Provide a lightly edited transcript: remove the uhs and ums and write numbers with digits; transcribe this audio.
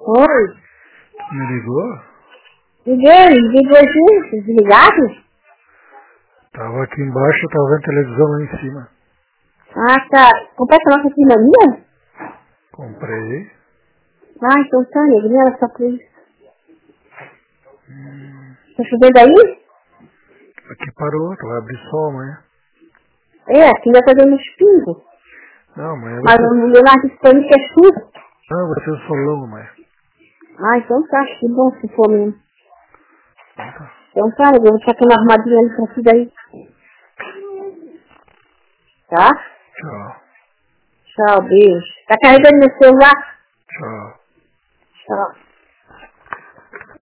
Oi. Me ligou? Liguei aqui, desligado? Tava aqui embaixo, eu tava vendo televisão lá em cima. Ah, tá. Compraste a nossa cidadania? Comprei. Ah, então tá, neguinha, era só por isso. Tá chovendo aí? Aqui parou, tu vai abrir sol amanhã. É, aqui ainda tá dando uns pingos. Não, amanhã vai Mas ser... o Leonardo Hispânico é chuva. Não, vai ser solão amanhã. Ah, então tá, que bom se for mesmo. Então tá. Então tá, eu vou deixar aquela arrumadinha ali pra ti daí. Tá? Tchau. Tchau, beijo. Tá carregando meu celular? Tchau. Tchau.